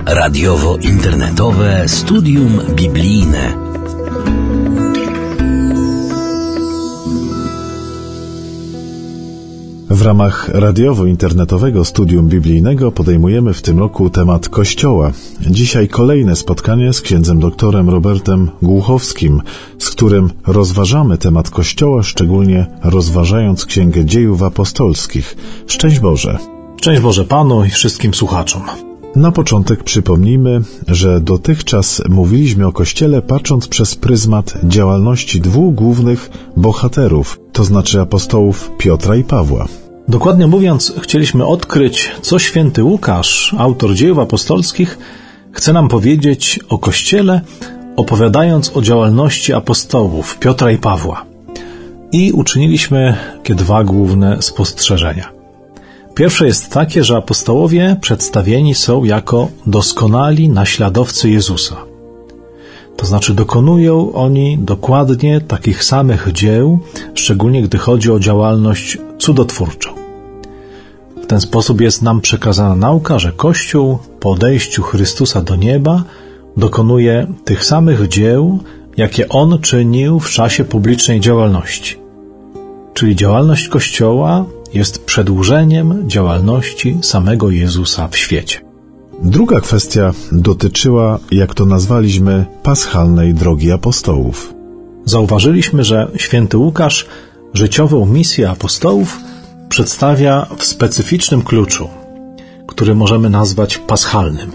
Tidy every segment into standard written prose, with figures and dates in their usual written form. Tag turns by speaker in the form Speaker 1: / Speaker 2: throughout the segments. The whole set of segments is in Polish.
Speaker 1: Radiowo-internetowe studium biblijne.
Speaker 2: W ramach radiowo-internetowego studium biblijnego podejmujemy w tym roku temat Kościoła. Dzisiaj kolejne spotkanie z księdzem doktorem Robertem Głuchowskim, z którym rozważamy temat Kościoła, szczególnie rozważając Księgę Dziejów Apostolskich. Szczęść Boże!
Speaker 3: Szczęść Boże Panu i wszystkim słuchaczom.
Speaker 2: Na początek przypomnijmy, że dotychczas mówiliśmy o Kościele patrząc przez pryzmat działalności dwóch głównych bohaterów, to znaczy apostołów Piotra i Pawła.
Speaker 3: Dokładnie mówiąc, chcieliśmy odkryć, co święty Łukasz, autor Dziejów Apostolskich, chce nam powiedzieć o Kościele, opowiadając o działalności apostołów Piotra i Pawła. I uczyniliśmy dwa główne spostrzeżenia. Pierwsze jest takie, że apostołowie przedstawieni są jako doskonali naśladowcy Jezusa. To znaczy dokonują oni dokładnie takich samych dzieł, szczególnie gdy chodzi o działalność cudotwórczą. W ten sposób jest nam przekazana nauka, że Kościół po odejściu Chrystusa do nieba dokonuje tych samych dzieł, jakie On czynił w czasie publicznej działalności. Czyli działalność Kościoła jest przedłużeniem działalności samego Jezusa w świecie.
Speaker 2: Druga kwestia dotyczyła, jak to nazwaliśmy, paschalnej drogi apostołów.
Speaker 3: Zauważyliśmy, że święty Łukasz życiową misję apostołów przedstawia w specyficznym kluczu, który możemy nazwać paschalnym.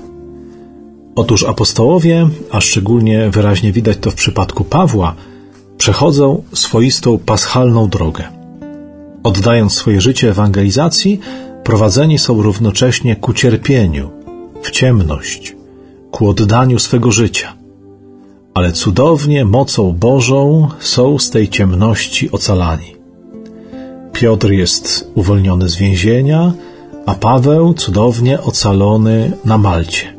Speaker 3: Otóż apostołowie, a szczególnie wyraźnie widać to w przypadku Pawła, przechodzą swoistą paschalną drogę. Oddając swoje życie ewangelizacji, prowadzeni są równocześnie ku cierpieniu, w ciemność, ku oddaniu swego życia. Ale cudownie mocą Bożą są z tej ciemności ocalani. Piotr jest uwolniony z więzienia, a Paweł cudownie ocalony na Malcie.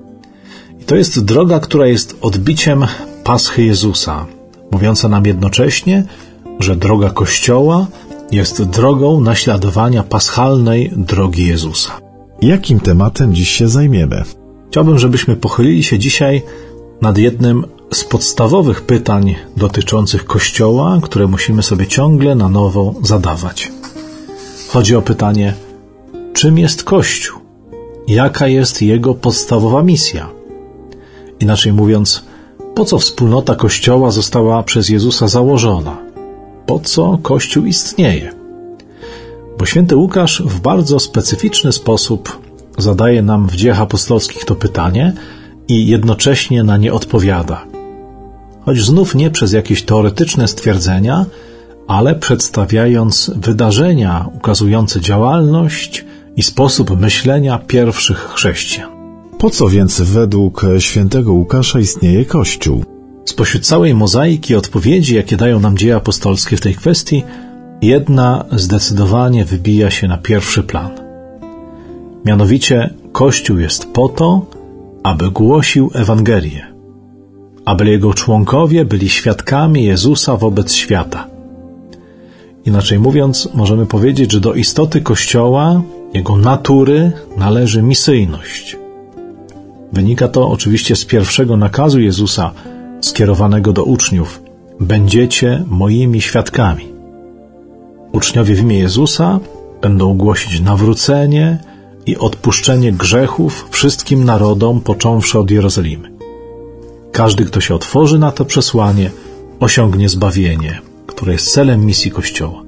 Speaker 3: I to jest droga, która jest odbiciem Paschy Jezusa, mówiąca nam jednocześnie, że droga Kościoła jest drogą naśladowania paschalnej drogi Jezusa.
Speaker 2: Jakim tematem dziś się zajmiemy?
Speaker 3: Chciałbym, żebyśmy pochylili się dzisiaj nad jednym z podstawowych pytań dotyczących Kościoła, które musimy sobie ciągle na nowo zadawać. Chodzi o pytanie, czym jest Kościół? Jaka jest jego podstawowa misja? Inaczej mówiąc, po co wspólnota Kościoła została przez Jezusa założona? Po co Kościół istnieje? Bo święty Łukasz w bardzo specyficzny sposób zadaje nam w Dziejach Apostolskich to pytanie i jednocześnie na nie odpowiada. Choć znów nie przez jakieś teoretyczne stwierdzenia, ale przedstawiając wydarzenia ukazujące działalność i sposób myślenia pierwszych chrześcijan.
Speaker 2: Po co więc według świętego Łukasza istnieje Kościół?
Speaker 3: Spośród całej mozaiki odpowiedzi, jakie dają nam Dzieje Apostolskie w tej kwestii, jedna zdecydowanie wybija się na pierwszy plan. Mianowicie Kościół jest po to, aby głosił Ewangelię, aby jego członkowie byli świadkami Jezusa wobec świata. Inaczej mówiąc, możemy powiedzieć, że do istoty Kościoła, jego natury należy misyjność. Wynika to oczywiście z pierwszego nakazu Jezusa, skierowanego do uczniów: będziecie moimi świadkami. Uczniowie w imię Jezusa będą głosić nawrócenie i odpuszczenie grzechów wszystkim narodom, począwszy od Jerozolimy. Każdy, kto się otworzy na to przesłanie, osiągnie zbawienie, które jest celem misji Kościoła.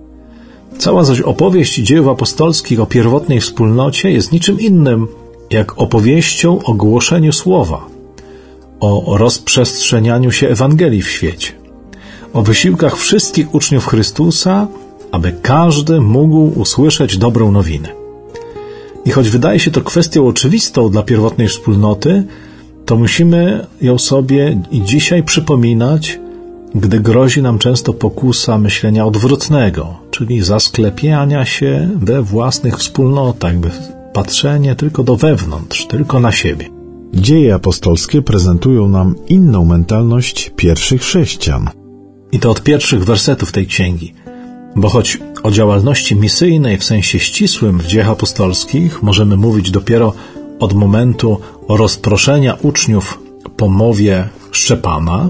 Speaker 3: Cała zaś opowieść Dziejów Apostolskich o pierwotnej wspólnocie jest niczym innym jak opowieścią o głoszeniu słowa, o rozprzestrzenianiu się Ewangelii w świecie, o wysiłkach wszystkich uczniów Chrystusa, aby każdy mógł usłyszeć dobrą nowinę. I choć wydaje się to kwestią oczywistą dla pierwotnej wspólnoty, to musimy ją sobie i dzisiaj przypominać, gdy grozi nam często pokusa myślenia odwrotnego, czyli zasklepiania się we własnych wspólnotach, patrzenie tylko do wewnątrz, tylko na siebie.
Speaker 2: Dzieje apostolskie prezentują nam inną mentalność pierwszych chrześcijan.
Speaker 3: I to od pierwszych wersetów tej księgi. Bo choć o działalności misyjnej w sensie ścisłym w Dziejach Apostolskich możemy mówić dopiero od momentu rozproszenia uczniów po mowie Szczepana,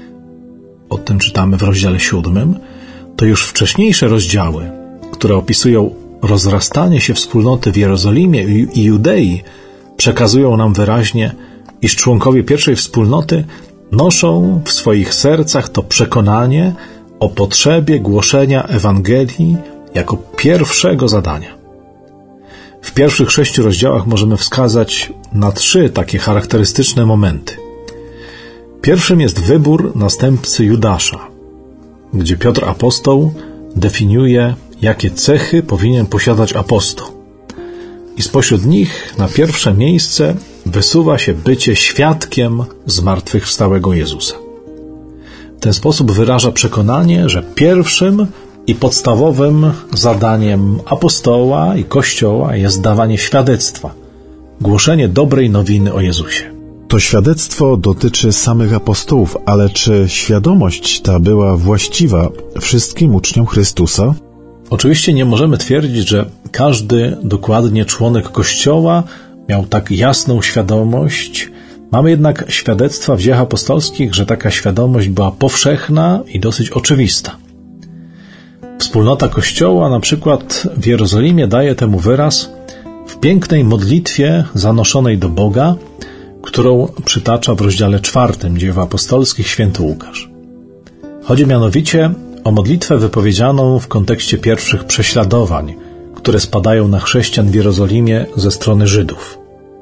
Speaker 3: o tym czytamy w rozdziale 7, to już wcześniejsze rozdziały, które opisują rozrastanie się wspólnoty w Jerozolimie i Judei, przekazują nam wyraźnie, iż członkowie pierwszej wspólnoty noszą w swoich sercach to przekonanie o potrzebie głoszenia Ewangelii jako pierwszego zadania. W pierwszych 6 rozdziałach możemy wskazać na 3 takie charakterystyczne momenty. Pierwszym jest wybór następcy Judasza, gdzie Piotr apostoł definiuje, jakie cechy powinien posiadać apostoł. I spośród nich na pierwsze miejsce wysuwa się bycie świadkiem zmartwychwstałego Jezusa. W ten sposób wyraża przekonanie, że pierwszym i podstawowym zadaniem apostoła i Kościoła jest dawanie świadectwa, głoszenie dobrej nowiny o Jezusie.
Speaker 2: To świadectwo dotyczy samych apostołów, ale czy świadomość ta była właściwa wszystkim uczniom Chrystusa?
Speaker 3: Oczywiście nie możemy twierdzić, że każdy dokładnie członek Kościoła miał tak jasną świadomość. Mamy jednak świadectwa w Dziejach Apostolskich, że taka świadomość była powszechna i dosyć oczywista. Wspólnota Kościoła, na przykład w Jerozolimie, daje temu wyraz w pięknej modlitwie zanoszonej do Boga, którą przytacza w rozdziale 4 Dziejów Apostolskich święty Łukasz. Chodzi mianowicie o modlitwę wypowiedzianą w kontekście pierwszych prześladowań, które spadają na chrześcijan w Jerozolimie ze strony Żydów.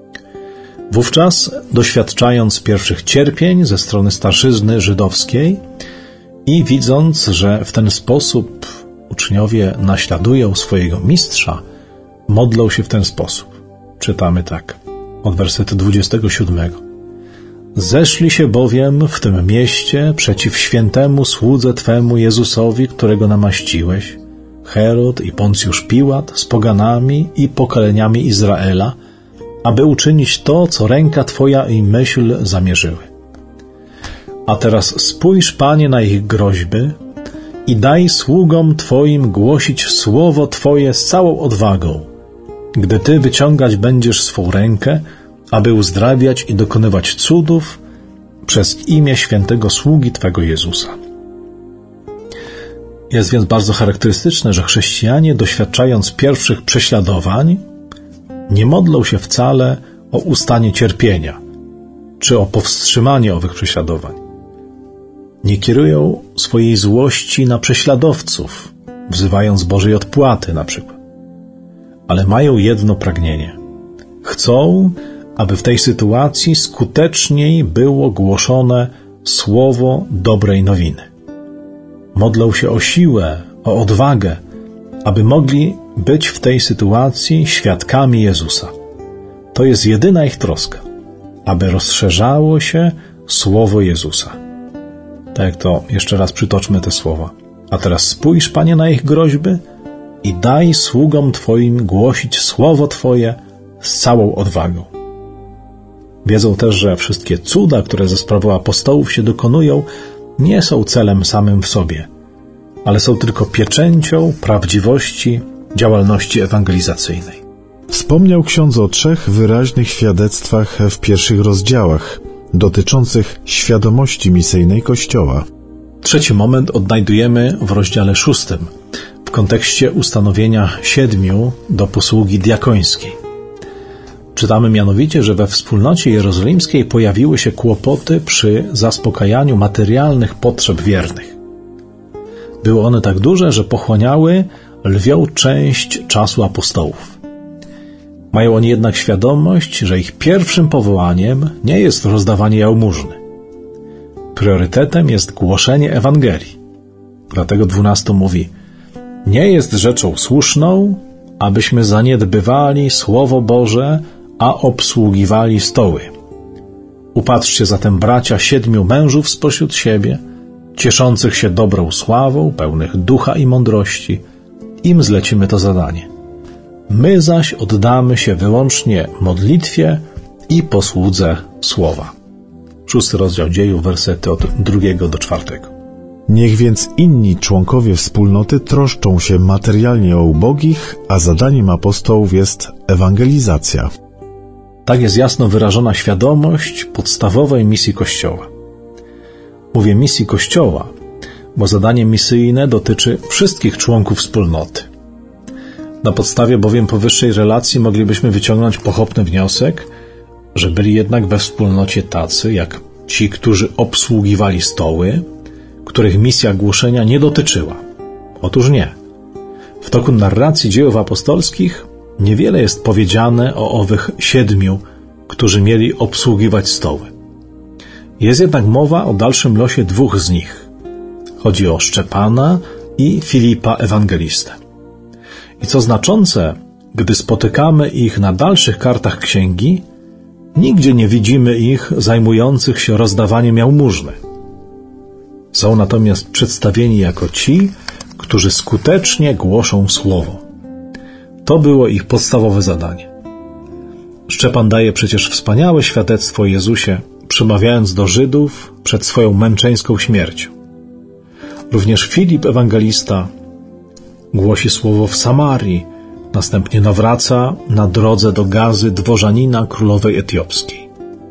Speaker 3: Wówczas, doświadczając pierwszych cierpień ze strony starszyzny żydowskiej i widząc, że w ten sposób uczniowie naśladują swojego mistrza, modlą się w ten sposób. Czytamy tak, od wersetu 27. Zeszli się bowiem w tym mieście przeciw świętemu słudze Twemu Jezusowi, którego namaściłeś, Herod i Poncjusz Piłat z poganami i pokoleniami Izraela, aby uczynić to, co ręka Twoja i myśl zamierzyły. A teraz spójrz, Panie, na ich groźby i daj sługom Twoim głosić słowo Twoje z całą odwagą, gdy Ty wyciągać będziesz swą rękę, aby uzdrawiać i dokonywać cudów przez imię świętego sługi Twego Jezusa. Jest więc bardzo charakterystyczne, że chrześcijanie, doświadczając pierwszych prześladowań, nie modlą się wcale o ustanie cierpienia, czy o powstrzymanie owych prześladowań. Nie kierują swojej złości na prześladowców, wzywając Bożej odpłaty na przykład. Ale mają jedno pragnienie. Chcą, aby w tej sytuacji skuteczniej było głoszone słowo dobrej nowiny. Modlą się o siłę, o odwagę, aby mogli być w tej sytuacji świadkami Jezusa. To jest jedyna ich troska, aby rozszerzało się słowo Jezusa. Tak jak to, jeszcze raz przytoczmy te słowa. A teraz spójrz, Panie, na ich groźby i daj sługom Twoim głosić słowo Twoje z całą odwagą. Wiedzą też, że wszystkie cuda, które ze sprawą apostołów się dokonują, nie są celem samym w sobie, ale są tylko pieczęcią prawdziwości działalności ewangelizacyjnej.
Speaker 2: Wspomniał ksiądz o 3 wyraźnych świadectwach w pierwszych rozdziałach, dotyczących świadomości misyjnej Kościoła.
Speaker 3: Trzeci moment odnajdujemy w rozdziale 6, w kontekście ustanowienia 7 do posługi diakońskiej. Czytamy mianowicie, że we wspólnocie jerozolimskiej pojawiły się kłopoty przy zaspokajaniu materialnych potrzeb wiernych. Były one tak duże, że pochłaniały lwią część czasu apostołów. Mają oni jednak świadomość, że ich pierwszym powołaniem nie jest rozdawanie jałmużny. Priorytetem jest głoszenie Ewangelii. Dlatego 12 mówi: nie jest rzeczą słuszną, abyśmy zaniedbywali Słowo Boże, a obsługiwali stoły. Upatrzcie zatem, bracia, 7 mężów spośród siebie, cieszących się dobrą sławą, pełnych ducha i mądrości. Im zlecimy to zadanie. My zaś oddamy się wyłącznie modlitwie i posłudze słowa. 6 rozdział Dziejów, wersety od 2 do 4.
Speaker 2: Niech więc inni członkowie wspólnoty troszczą się materialnie o ubogich, a zadaniem apostołów jest ewangelizacja.
Speaker 3: Tak jest jasno wyrażona świadomość podstawowej misji Kościoła. Mówię misji Kościoła, bo zadanie misyjne dotyczy wszystkich członków wspólnoty. Na podstawie bowiem powyższej relacji moglibyśmy wyciągnąć pochopny wniosek, że byli jednak we wspólnocie tacy, jak ci, którzy obsługiwali stoły, których misja głoszenia nie dotyczyła. Otóż nie. W toku narracji dziejów apostolskich niewiele jest powiedziane o owych 7, którzy mieli obsługiwać stoły. Jest jednak mowa o dalszym losie 2 z nich. Chodzi o Szczepana i Filipa Ewangelistę. I co znaczące, gdy spotykamy ich na dalszych kartach księgi, nigdzie nie widzimy ich zajmujących się rozdawaniem jałmużny. Są natomiast przedstawieni jako ci, którzy skutecznie głoszą słowo. To było ich podstawowe zadanie. Szczepan daje przecież wspaniałe świadectwo o Jezusie, przemawiając do Żydów przed swoją męczeńską śmiercią. Również Filip Ewangelista głosi słowo w Samarii, następnie nawraca na drodze do Gazy dworzanina królowej etiopskiej.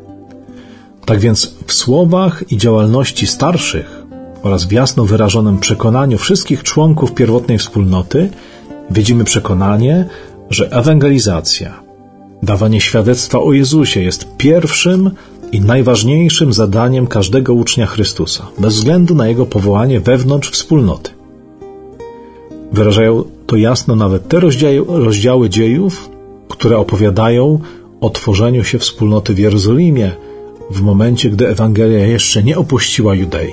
Speaker 3: Tak więc w słowach i działalności starszych oraz w jasno wyrażonym przekonaniu wszystkich członków pierwotnej wspólnoty widzimy przekonanie, że ewangelizacja, dawanie świadectwa o Jezusie jest pierwszym i najważniejszym zadaniem każdego ucznia Chrystusa, bez względu na jego powołanie wewnątrz wspólnoty. Wyrażają to jasno nawet te rozdziały dziejów, które opowiadają o tworzeniu się wspólnoty w Jerozolimie w momencie, gdy Ewangelia jeszcze nie opuściła Judei.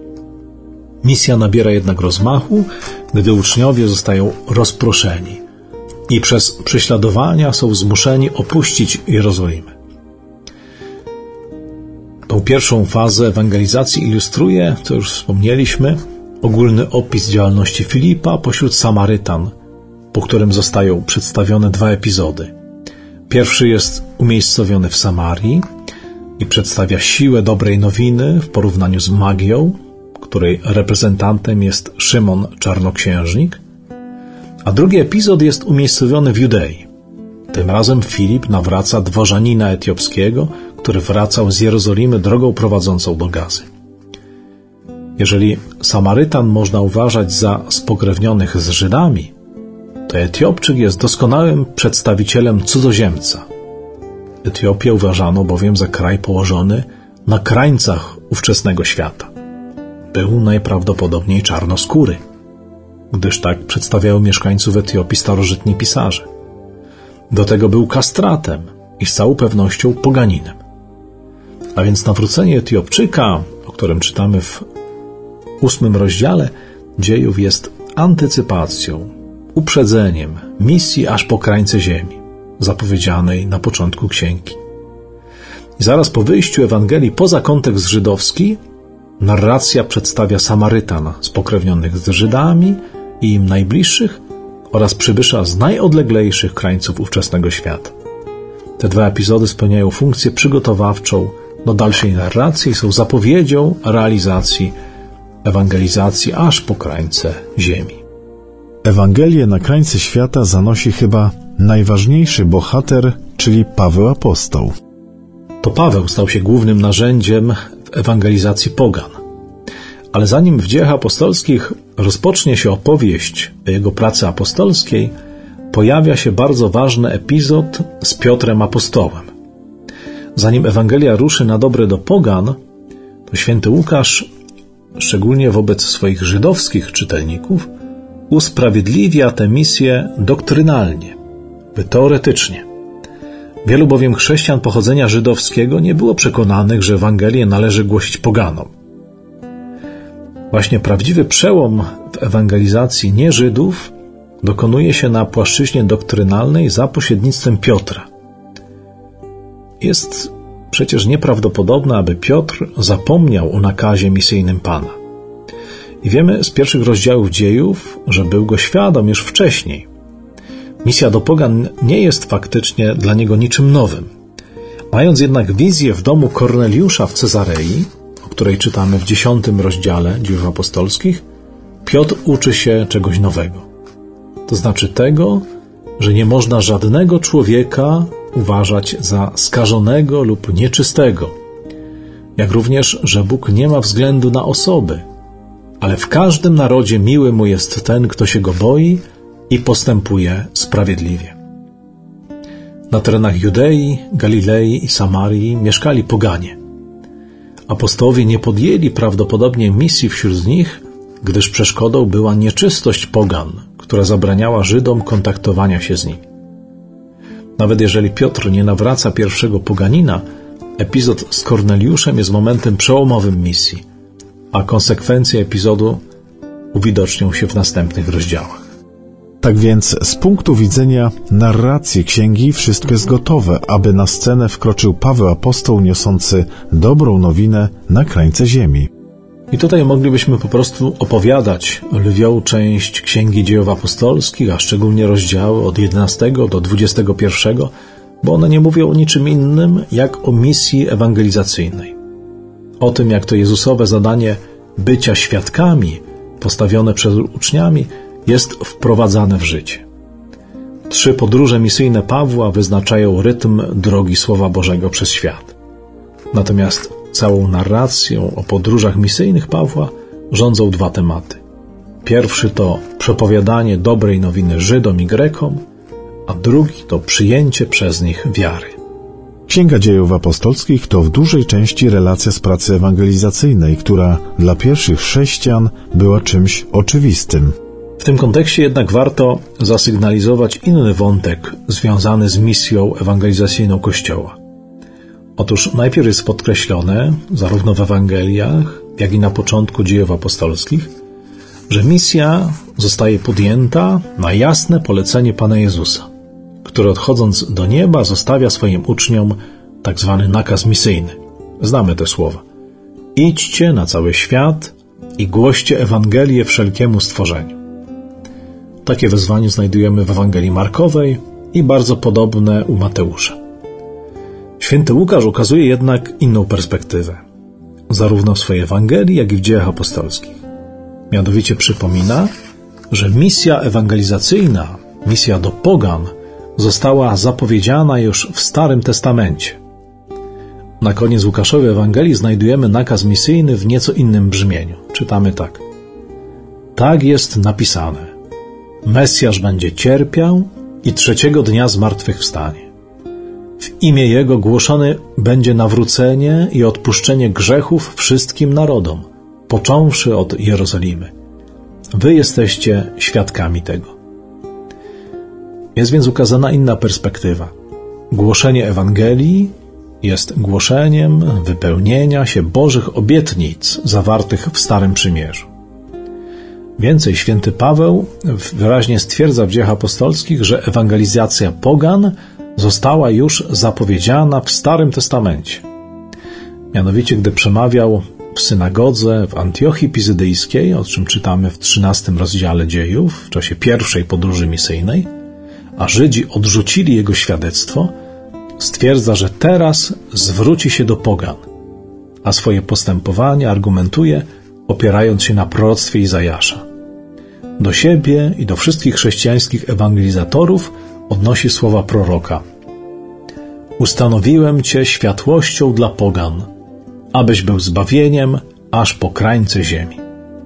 Speaker 3: Misja nabiera jednak rozmachu, gdy uczniowie zostają rozproszeni i przez prześladowania są zmuszeni opuścić Jerozolimę. Tą pierwszą fazę ewangelizacji ilustruje, co już wspomnieliśmy, ogólny opis działalności Filipa pośród Samarytan, po którym zostają przedstawione 2 epizody. Pierwszy jest umiejscowiony w Samarii i przedstawia siłę dobrej nowiny w porównaniu z magią, której reprezentantem jest Szymon Czarnoksiężnik, a drugi epizod jest umiejscowiony w Judei. Tym razem Filip nawraca dworzanina etiopskiego, który wracał z Jerozolimy drogą prowadzącą do Gazy. Jeżeli Samarytan można uważać za spokrewnionych z Żydami, to Etiopczyk jest doskonałym przedstawicielem cudzoziemca. Etiopię uważano bowiem za kraj położony na krańcach ówczesnego świata. Był najprawdopodobniej czarnoskóry, gdyż tak przedstawiają mieszkańców Etiopii starożytni pisarze. Do tego był kastratem i z całą pewnością poganinem. A więc nawrócenie Etiopczyka, o którym czytamy w 8 rozdziale dziejów, jest antycypacją, uprzedzeniem misji aż po krańce ziemi, zapowiedzianej na początku księgi. I zaraz po wyjściu Ewangelii poza kontekst żydowski, narracja przedstawia Samarytan spokrewnionych z Żydami i im najbliższych oraz przybysza z najodleglejszych krańców ówczesnego świata. Te 2 epizody spełniają funkcję przygotowawczą do dalszej narracji i są zapowiedzią realizacji ewangelizacji aż po krańce ziemi.
Speaker 2: Ewangelię na krańce świata zanosi chyba najważniejszy bohater, czyli Paweł Apostoł.
Speaker 3: To Paweł stał się głównym narzędziem w ewangelizacji pogan. Ale zanim w dziejach apostolskich rozpocznie się opowieść o jego pracy apostolskiej, pojawia się bardzo ważny epizod z Piotrem Apostołem. Zanim Ewangelia ruszy na dobre do pogan, to święty Łukasz, szczególnie wobec swoich żydowskich czytelników, usprawiedliwia tę misję doktrynalnie, teoretycznie. Wielu bowiem chrześcijan pochodzenia żydowskiego nie było przekonanych, że Ewangelię należy głosić poganom. Właśnie prawdziwy przełom w ewangelizacji nie-Żydów dokonuje się na płaszczyźnie doktrynalnej za pośrednictwem Piotra. Jest przecież nieprawdopodobne, aby Piotr zapomniał o nakazie misyjnym Pana. I wiemy z pierwszych rozdziałów dziejów, że był go świadom już wcześniej. Misja do pogan nie jest faktycznie dla niego niczym nowym. Mając jednak wizję w domu Korneliusza w Cezarei, o której czytamy w 10 rozdziale Dziejów Apostolskich, Piotr uczy się czegoś nowego. To znaczy tego, że nie można żadnego człowieka uważać za skażonego lub nieczystego, jak również, że Bóg nie ma względu na osoby, ale w każdym narodzie miły mu jest ten, kto się go boi i postępuje sprawiedliwie. Na terenach Judei, Galilei i Samarii mieszkali poganie. Apostołowie nie podjęli prawdopodobnie misji wśród nich, gdyż przeszkodą była nieczystość pogan, która zabraniała Żydom kontaktowania się z nimi. Nawet jeżeli Piotr nie nawraca pierwszego poganina, epizod z Korneliuszem jest momentem przełomowym misji, a konsekwencje epizodu uwidocznią się w następnych rozdziałach.
Speaker 2: Tak więc z punktu widzenia narracji księgi wszystko jest gotowe, aby na scenę wkroczył Paweł apostoł niosący dobrą nowinę na krańce ziemi.
Speaker 3: I tutaj moglibyśmy po prostu opowiadać lwią część Księgi Dziejów Apostolskich, a szczególnie rozdziały od 11 do 21, bo one nie mówią o niczym innym jak o misji ewangelizacyjnej. O tym, jak to Jezusowe zadanie bycia świadkami postawione przed uczniami jest wprowadzane w życie. 3 podróże misyjne Pawła wyznaczają rytm drogi Słowa Bożego przez świat. Natomiast całą narracją o podróżach misyjnych Pawła rządzą 2 tematy. Pierwszy to przepowiadanie dobrej nowiny Żydom i Grekom, a drugi to przyjęcie przez nich wiary.
Speaker 2: Księga Dziejów Apostolskich to w dużej części relacja z pracy ewangelizacyjnej, która dla pierwszych chrześcijan była czymś oczywistym.
Speaker 3: W tym kontekście jednak warto zasygnalizować inny wątek związany z misją ewangelizacyjną Kościoła. Otóż najpierw jest podkreślone, zarówno w Ewangeliach, jak i na początku Dziejów Apostolskich, że misja zostaje podjęta na jasne polecenie Pana Jezusa, który odchodząc do nieba zostawia swoim uczniom tak zwany nakaz misyjny. Znamy te słowa. Idźcie na cały świat i głoście Ewangelię wszelkiemu stworzeniu. Takie wezwanie znajdujemy w Ewangelii Markowej i bardzo podobne u Mateusza. Święty Łukasz ukazuje jednak inną perspektywę, zarówno w swojej Ewangelii, jak i w Dziejach Apostolskich. Mianowicie przypomina, że misja ewangelizacyjna, misja do pogan, została zapowiedziana już w Starym Testamencie. Na koniec Łukaszowej Ewangelii znajdujemy nakaz misyjny w nieco innym brzmieniu. Czytamy tak. Tak jest napisane. Mesjasz będzie cierpiał i 3 dnia zmartwychwstanie. W imię Jego głoszone będzie nawrócenie i odpuszczenie grzechów wszystkim narodom, począwszy od Jerozolimy. Wy jesteście świadkami tego. Jest więc ukazana inna perspektywa. Głoszenie Ewangelii jest głoszeniem wypełnienia się Bożych obietnic zawartych w Starym Przymierzu. Więcej, święty Paweł wyraźnie stwierdza w Dziejach Apostolskich, że ewangelizacja pogan została już zapowiedziana w Starym Testamencie. Mianowicie, gdy przemawiał w synagodze w Antiochii Pizydyjskiej, o czym czytamy w 13 rozdziale Dziejów, w czasie pierwszej podróży misyjnej, a Żydzi odrzucili jego świadectwo, stwierdza, że teraz zwróci się do pogan, a swoje postępowanie argumentuje, opierając się na proroctwie Izajasza. Do siebie i do wszystkich chrześcijańskich ewangelizatorów odnosi słowa proroka. Ustanowiłem Cię światłością dla pogan, abyś był zbawieniem aż po krańce ziemi.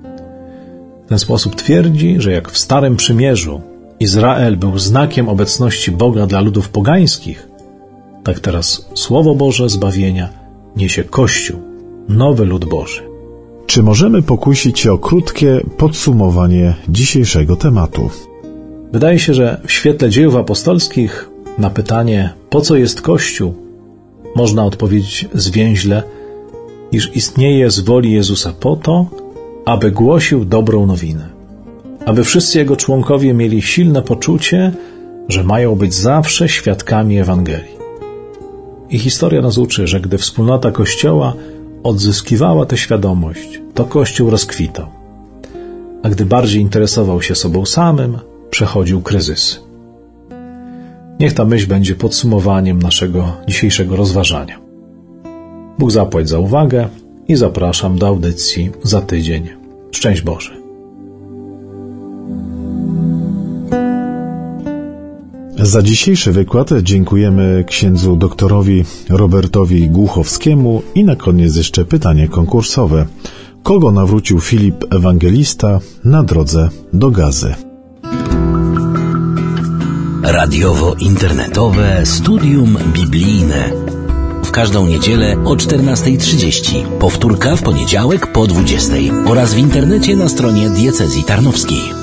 Speaker 3: W ten sposób twierdzi, że jak w Starym Przymierzu Izrael był znakiem obecności Boga dla ludów pogańskich, tak teraz Słowo Boże zbawienia niesie Kościół, nowy lud Boży.
Speaker 2: Czy możemy pokusić się o krótkie podsumowanie dzisiejszego tematu?
Speaker 3: Wydaje się, że w świetle Dziejów Apostolskich na pytanie, po co jest Kościół, można odpowiedzieć zwięźle, iż istnieje z woli Jezusa po to, aby głosił dobrą nowinę, aby wszyscy Jego członkowie mieli silne poczucie, że mają być zawsze świadkami Ewangelii. I historia nas uczy, że gdy wspólnota Kościoła odzyskiwała tę świadomość, to Kościół rozkwitał, a gdy bardziej interesował się sobą samym, przechodził kryzysy. Niech ta myśl będzie podsumowaniem naszego dzisiejszego rozważania. Bóg zapłać za uwagę i zapraszam do audycji za tydzień. Szczęść Boże.
Speaker 2: Za dzisiejszy wykład dziękujemy księdzu doktorowi Robertowi Głuchowskiemu i na koniec jeszcze pytanie konkursowe. Kogo nawrócił Filip Ewangelista na drodze do Gazy?
Speaker 1: Radiowo-internetowe Studium Biblijne. W każdą niedzielę o 14:30. Powtórka w poniedziałek po 20:00 oraz w internecie na stronie Diecezji Tarnowskiej.